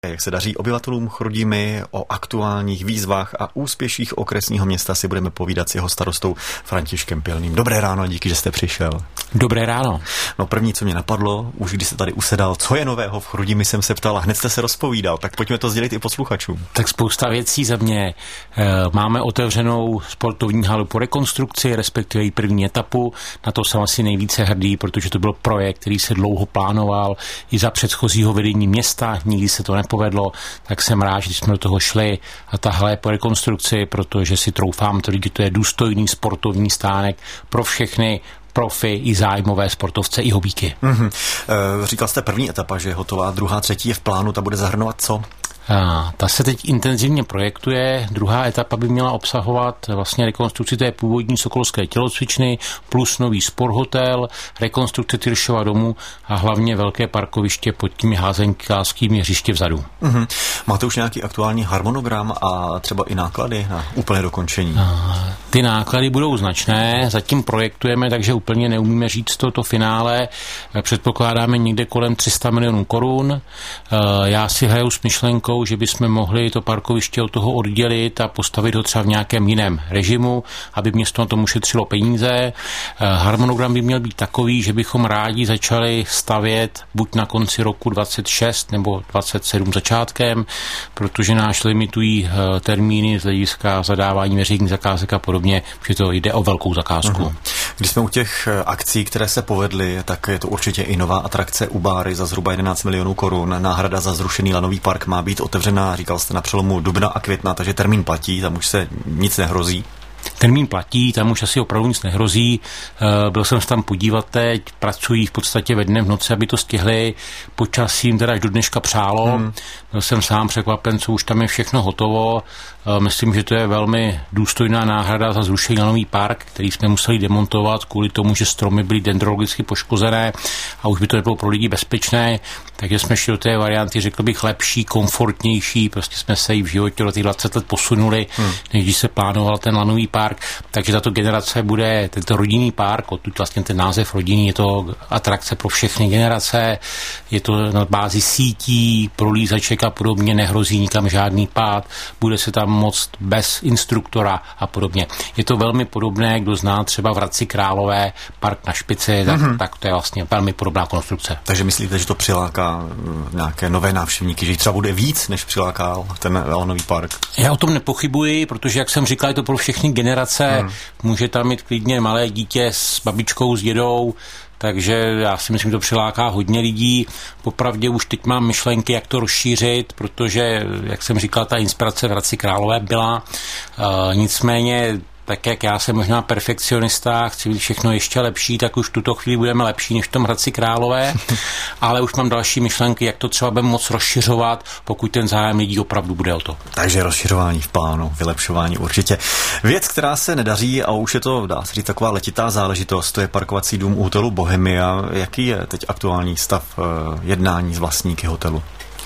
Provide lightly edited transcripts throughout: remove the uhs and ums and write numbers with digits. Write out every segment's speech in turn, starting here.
Jak se daří obyvatelům Chrudimi, o aktuálních výzvách a úspěších okresního města si budeme povídat s jeho starostou Františkem Pilným. Dobré ráno, díky, že jste přišel. Dobré ráno. No první, co mě napadlo, už když se tady usedal, co je nového v Chrudimi, jsem se ptal a hned jste se rozpovídal, tak pojďme to sdělit i posluchačům. Tak spousta věcí za mě. Máme otevřenou sportovní halu po rekonstrukci, respektive její první etapu. Na to jsem asi nejvíce hrdý, protože to byl projekt, který se dlouho plánoval i za předchozího vedení města, nikdy se to nepovedlo, tak jsem rád, že jsme do toho šli a tahle po rekonstrukci, protože si troufám tvrdit, že to je důstojný sportovní stánek pro všechny profi i zájmové sportovce i hobíky. Říkal jste první etapa, že je hotová, druhá, třetí je v plánu, ta bude zahrnovat co? Ta se teď intenzivně projektuje. Druhá etapa by měla obsahovat vlastně rekonstrukci té původní sokolské tělocvičny plus nový sporthotel, rekonstrukce Tyršova domu a hlavně velké parkoviště pod těmi házenkářskými hřiště vzadu. Máte už nějaký aktuální harmonogram a třeba i náklady na úplné dokončení? Ty náklady budou značné, zatím projektujeme, takže úplně neumíme říct to finále. Předpokládáme někde kolem 300 milionů korun. Já si hraju s myšlenkou, že bychom mohli to parkoviště od toho oddělit a postavit ho třeba v nějakém jiném režimu, aby město na tom ušetřilo peníze. Harmonogram by měl být takový, že bychom rádi začali stavět buď na konci roku 26 nebo 27 začátkem, protože náš limitují termíny z hlediska zadávání veřejných zakázek a podobně, že to jde o velkou zakázku. Když jsme u těch akcí, které se povedly, tak je to určitě i nová atrakce u Báry za zhruba 11 milionů korun. Náhrada za zrušený lanový park má být otevřená, říkal jste, na přelomu dubna a května, takže termín platí, tam už se nic nehrozí. Termín platí, tam už asi opravdu nic nehrozí. Byl jsem se tam podívat teď, pracují v podstatě ve dne v noci, aby to stihli. Počasí jim teda až do dneška přálo. Byl jsem sám překvapen, co už tam je všechno hotovo. Myslím, že to je velmi důstojná náhrada za zrušený lanový park, který jsme museli demontovat kvůli tomu, že stromy byly dendrologicky poškozené a už by to nebylo pro lidi bezpečné. Takže jsme šli do té varianty, řekl bych, lepší, komfortnější. Prostě jsme se i v životě do těch 20 let posunuli, než když se plánoval ten lanový park. Takže tato generace bude tento rodinný park, odtud vlastně ten název rodinný, je to atrakce pro všechny generace, je to na bázi sítí, prolízaček a podobně, nehrozí nikam žádný pád, bude se tam moct bez instruktora a podobně. Je to velmi podobné, kdo zná třeba v Hradci Králové park na Špici, tak to je vlastně velmi podobná konstrukce. Takže myslíte, že to přiláká nějaké nové návštěvníky, že jich třeba bude víc, než přilákal ten lanový park? Já o tom nepochybuji, protože, jak jsem říkal, je to pro všechny generace. Může tam mít klidně malé dítě s babičkou, s dědou, takže já si myslím, že to přiláká hodně lidí. Popravdě už teď mám myšlenky, jak to rozšířit, protože, jak jsem říkal, ta inspirace v Hradci Králové byla. Nicméně, tak jak já jsem možná perfekcionista, chci být všechno ještě lepší, tak už v tuto chvíli budeme lepší než v tom Hradci Králové, ale už mám další myšlenky, jak to třeba budeme moc rozšiřovat, pokud ten zájem lidí opravdu bude o to. Takže rozšiřování v plánu, vylepšování určitě. Věc, která se nedaří a už je to, dá se říct, taková letitá záležitost, to je parkovací dům u hotelu Bohemia. Jaký je teď aktuální stav jednání s vlastníky hotelu?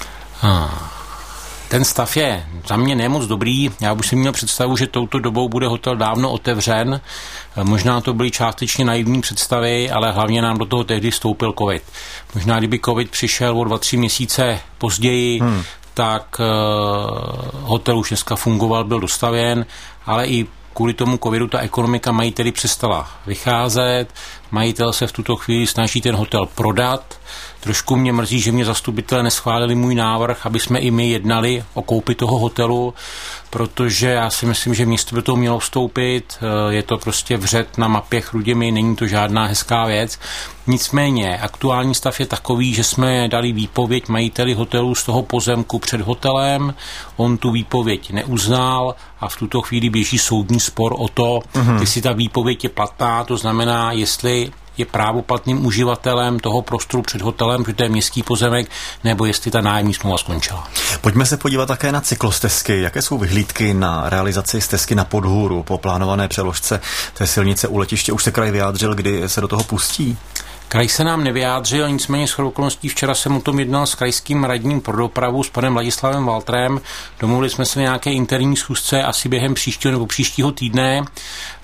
Ten stav je za mě nemoc dobrý. Já už jsem měl představu, že touto dobou bude hotel dávno otevřen. Možná to byly částečně naivní představy, ale hlavně nám do toho tehdy vstoupil covid. Možná kdyby covid přišel o 2-3 měsíce později, tak hotel už dneska fungoval, byl dostavěn, ale i kvůli tomu covidu ta ekonomika majiteli přestala vycházet. Majitel se v tuto chvíli snaží ten hotel prodat. Trošku mě mrzí, že mě zastupitelé neschválili můj návrh, aby jsme i my jednali o koupi toho hotelu, protože já si myslím, že město by to mělo vstoupit. Je to prostě vřet na mapě Chrudimi, není to žádná hezká věc. Nicméně aktuální stav je takový, že jsme dali výpověď majiteli hotelu z toho pozemku před hotelem. On tu výpověď neuznal a v tuto chvíli běží soudní spor o to, jestli ta výpověď je platná, to znamená, jestli je právoplatným uživatelem toho prostoru před hotelem, že to je městský pozemek, nebo jestli ta nájemní smlouva skončila. Pojďme se podívat také na cyklostezky. Jaké jsou vyhlídky na realizaci stezky na Podhůru po plánované přeložce té silnice u letiště? Už se kraj vyjádřil, kdy se do toho pustí? Kraj se nám nevyjádřil, nicméně shodou okolností včera jsem o tom jednal s krajským radním pro dopravu s panem Ladislavem Waltrem. Domluvili jsme se na nějaké interní schůzce asi během příštího týdne.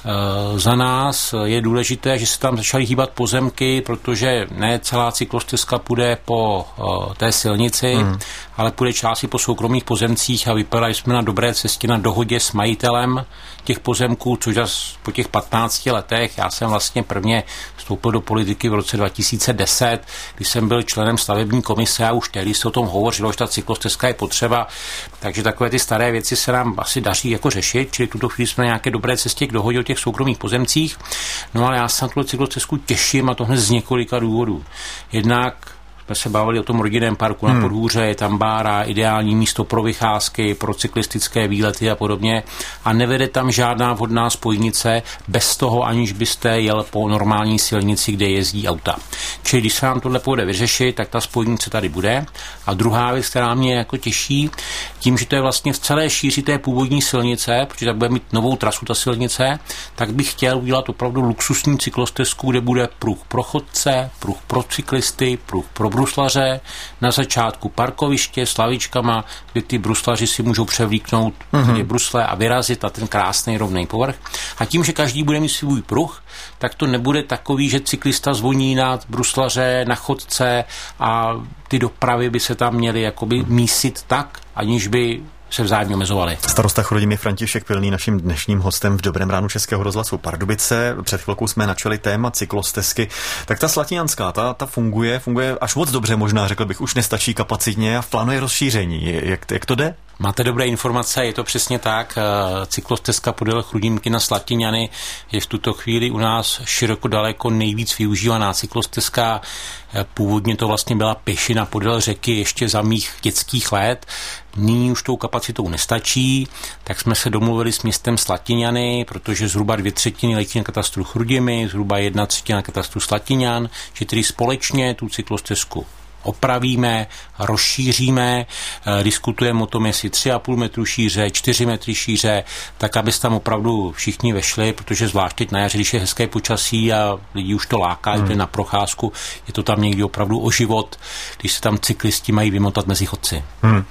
Za nás je důležité, že se tam začaly hýbat pozemky, protože ne celá cyklostezka půjde po té silnici, ale půjde části po soukromých pozemcích a vypadali jsme na dobré cestě na dohodě s majitelem těch pozemků, což po těch 15 letech, já jsem vlastně prvně vstoupil do politiky v roce 2010, když jsem byl členem stavební komise a už tehdy se o tom hovořilo, že ta cyklostezka je potřeba, takže takové ty staré věci se nám asi daří jako řešit, čili tuto chvíli jsme na nějaké dobré cestě k dohodě o těch soukromých pozemcích. No ale já se na tuto cyklostezku těším a to hned z několika důvodů. Jednak jsme se bavili o tom rodinném parku na Podhůře, je tam bára, ideální místo pro vycházky, pro cyklistické výlety a podobně a nevede tam žádná vhodná spojnice bez toho, aniž byste jel po normální silnici, kde jezdí auta. Čili když se nám tohle povede vyřešit, tak ta spojnice tady bude. A druhá věc, která mě jako těší, tím, že to je vlastně v celé šíři té původní silnice, protože tak bude mít novou trasu ta silnice, tak bych chtěl udělat opravdu luxusní cyklostezku, kde bude pruh pro chodce, pruh pro cyklisty, pruh pro bruslaře, na začátku parkoviště s lavičkama, kde ty bruslaři si můžou převlíknout brusle a vyrazit na ten krásný rovný povrch. A tím, že každý bude mít svůj pruh, tak to nebude takový, že cyklista zvoní na bruslaře, na chodce a ty dopravy by se tam měly jakoby mísit tak, aniž by se vzájemně omezovali. Starosta Chrudimi František Pilný naším dnešním hostem v Dobrém ránu Českého rozhlasu Pardubice. Před chvilkou jsme načali téma cyklostezky. Tak ta Slatiňanská, ta funguje až moc dobře, možná řekl bych, už nestačí kapacitně a plánuje rozšíření. Jak to jde? Máte dobré informace, je to přesně tak. Cyklostezka podél Chrudimky na Slatiňany je v tuto chvíli u nás široko daleko nejvíc využívaná cyklostezka. Původně to vlastně byla pěšina podél řeky ještě za mých dětských let. Nyní už tou kapacitou nestačí, tak jsme se domluvili s městem Slatiňany, protože zhruba 2/3 letí na katastru Chrudimi, zhruba 1/3 na katastru Slatiňan, že tedy společně tu cyklostezku opravíme, rozšíříme, diskutujeme o tom, jestli 3,5 metru šíře, 4 metry šíře, tak aby se tam opravdu všichni vešli, protože zvlášť teď na jaře, když je hezké počasí a lidi už to láká, jde na procházku, je to tam někdy opravdu o život, když se tam cyklisti mají vymotat mezi chodci.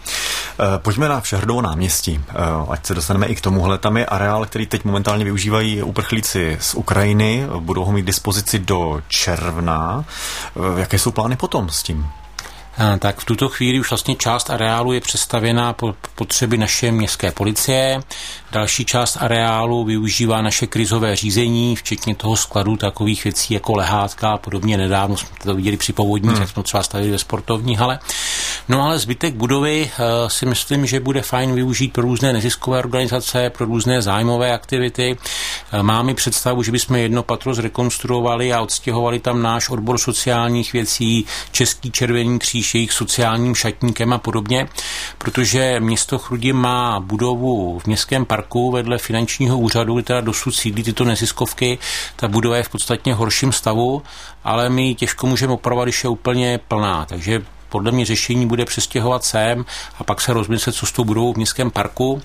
Pojďme na Všehradové náměstí, ať se dostaneme i k tomuhle. Tam je areál, který teď momentálně využívají uprchlíci z Ukrajiny, budou ho mít k dispozici do června. Jaké jsou plány potom s tím? Tak v tuto chvíli už vlastně část areálu je přestavěná po potřeby naše městské policie. Další část areálu využívá naše krizové řízení, včetně toho skladu takových věcí jako lehátka a podobně. Nedávno jsme to viděli při povodních, jak jsme třeba stavili ve sportovní hale. No ale zbytek budovy si myslím, že bude fajn využít pro různé neziskové organizace, pro různé zájmové aktivity. Máme představu, že bychom jedno patro zrekonstruovali a odstěhovali tam náš odbor sociálních věcí, Český červený kříž, jejich sociálním šatníkem a podobně, protože město Chrudim má budovu v městském parku vedle finančního úřadu, kde teda dosud sídlí tyto neziskovky. Ta budova je v podstatně horším stavu, ale my těžko můžeme opravovat, když je úplně plná, takže podle mě řešení bude přestěhovat sem a pak se rozmyslet, co s tou budovou v městském parku.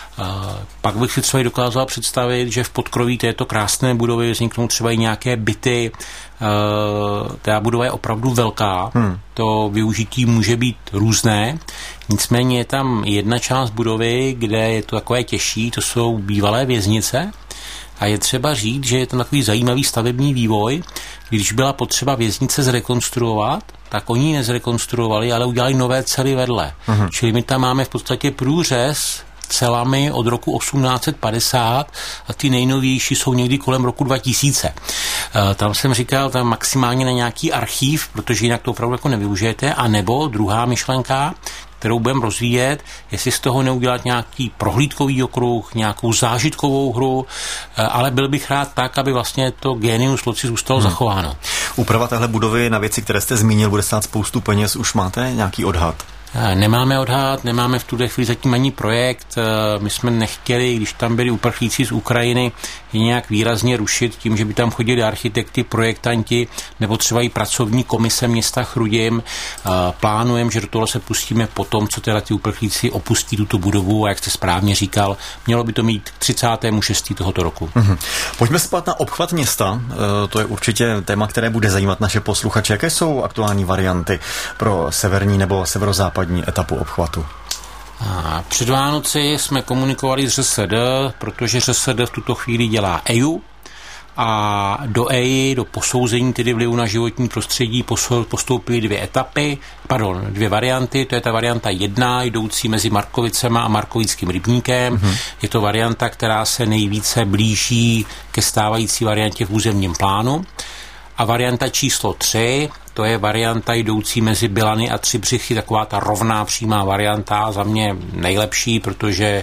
Pak bych si třeba dokázal představit, že v podkroví této krásné budovy vzniknou třeba i nějaké byty. Ta budova je opravdu velká, to využití může být různé, nicméně je tam jedna část budovy, kde je to takové těžší, to jsou bývalé věznice. A je třeba říct, že je to takový zajímavý stavební vývoj. Když byla potřeba věznice zrekonstruovat, tak oni ji nezrekonstruovali, ale udělali nové cely vedle. Čili my tam máme v podstatě průřez celami od roku 1850 a ty nejnovější jsou někdy kolem roku 2000. Tam jsem říkal, tam maximálně na nějaký archív, protože jinak to opravdu jako nevyužijete, a nebo druhá myšlenka, kterou budeme rozvíjet, jestli z toho neudělat nějaký prohlídkový okruh, nějakou zážitkovou hru, ale byl bych rád tak, aby vlastně to genius loci zůstalo zachováno. Úprava téhle budovy na věci, které jste zmínil, bude stát spoustu peněz. Už máte nějaký odhad? Nemáme odhad, nemáme v tuhle chvíli zatím ani projekt. My jsme nechtěli, když tam byli uprchlíci z Ukrajiny, je nějak výrazně rušit tím, že by tam chodili architekti, projektanti nebo třeba i pracovní komise města Chrudim. Plánujeme, že do toho se pustíme potom, co teda ty uprchlíci opustí tuto budovu a jak jste správně říkal, mělo by to mít k 36. tohoto roku. Pojďme spát na obchvat města. To je určitě téma, které bude zajímat naše posluchače. Jaké jsou aktuální varianty pro severní nebo severozápadní etapu obchvatu? Před Vánoci jsme komunikovali s ŘSD, protože řsd v tuto chvíli dělá EIA a do EIA, do posouzení tedy vlivu na životní prostředí postoupily dvě varianty. To je ta varianta 1, jdoucí mezi Markovicema a Markovickým rybníkem. Je to varianta, která se nejvíce blíží ke stávající variantě v územním plánu. A varianta číslo 3, to je varianta jdoucí mezi Bilany a Třibřichy, taková ta rovná přímá varianta, za mě nejlepší, protože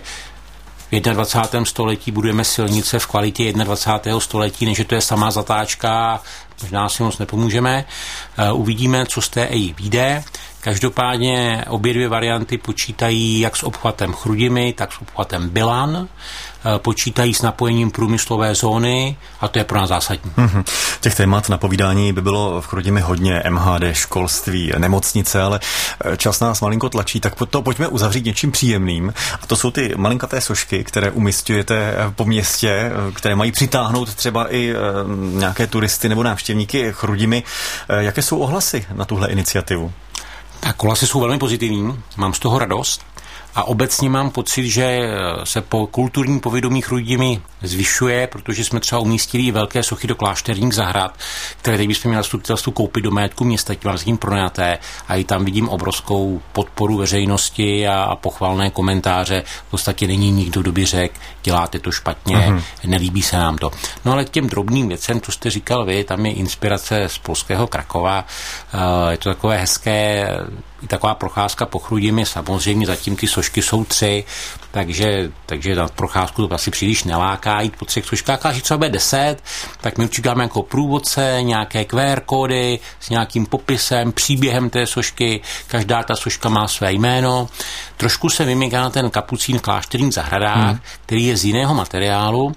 v 21. století budujeme silnice v kvalitě 21. století, než to je samá zatáčka, možná si moc nepomůžeme. Uvidíme, co z té EIA vyjde. Každopádně obě dvě varianty počítají jak s obchvatem Chrudimi, tak s obchvatem Bilan. Počítají s napojením průmyslové zóny a to je pro nás zásadní. Těch témat na povídání by bylo v Chrudimi hodně, MHD, školství, nemocnice, ale čas nás malinko tlačí, tak to pojďme uzavřít něčím příjemným. A to jsou ty malinkaté sošky, které umísťujete po městě, které mají přitáhnout třeba i nějaké turisty nebo návštěvníky Chrudimi. Jaké jsou ohlasy na tuhle iniciativu? Tak ohlasy jsou velmi pozitivní, mám z toho radost. A obecně mám pocit, že se po kulturní povědomí Chrudimi zvyšuje, protože jsme třeba umístili i velké sochy do klášterních zahrad, které teď bychom měli zastupitelstvu koupit do majetku města, tím pronajaté. A i tam vidím obrovskou podporu veřejnosti a pochvalné komentáře. V podstatě není nikdo, kdo by řekl, děláte to špatně, nelíbí se nám to. No ale k těm drobným věcem, co jste říkal vy, tam je inspirace z polského Krakova. Je to takové hezké, i taková procházka po Chrudimi, samozřejmě zatím ty sošky jsou 3, takže na procházku to asi příliš neláká jít po 3 soškách, ale třeba bude 10, tak my určitě dáme jako průvodce, nějaké QR kódy s nějakým popisem, příběhem té sošky, každá ta soška má své jméno. Trošku se vymyká na ten kapucín v klášterních zahradách, který je z jiného materiálu,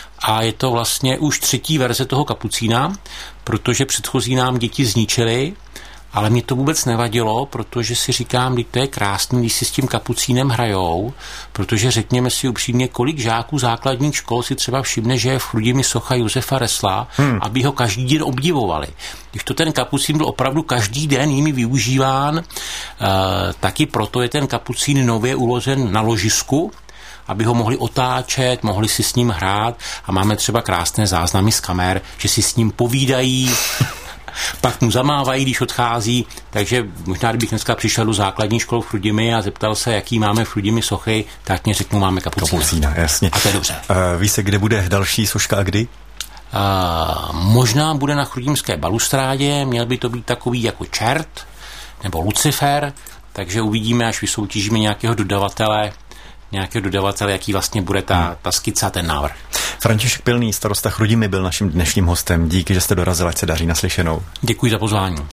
a je to vlastně už 3. verze toho kapucína, protože předchozí nám děti zničily. Ale mě to vůbec nevadilo, protože si říkám, že to je krásný, když si s tím kapucínem hrajou, protože řekněme si upřímně, kolik žáků základních škol si třeba všimne, že je v Chrudimi socha Josefa Resla, aby ho každý den obdivovali. Když to ten kapucín byl opravdu každý den jimi využíván, taky proto je ten kapucín nově uložen na ložisku, aby ho mohli otáčet, mohli si s ním hrát a máme třeba krásné záznamy z kamer, že si s ním povídají, pak mu zamávají, když odchází, takže možná, kdybych dneska přišel do základní školy v Chrudimi a zeptal se, jaký máme v Chrudimi sochy, tak mě řeknu, máme kapucína. Jasně. A to je dobře. Ví se, kde bude další soška a kdy? Možná bude na chrudimské balustrádě, měl by to být takový jako čert nebo Lucifer, takže uvidíme, až vysoutěžíme nějakého dodavatele, jaký vlastně bude ta skica, ten návrh. František Pilný, starosta Chrudimi, byl naším dnešním hostem. Díky, že jste dorazil, ať se daří, naslyšenou. Děkuji za pozvání.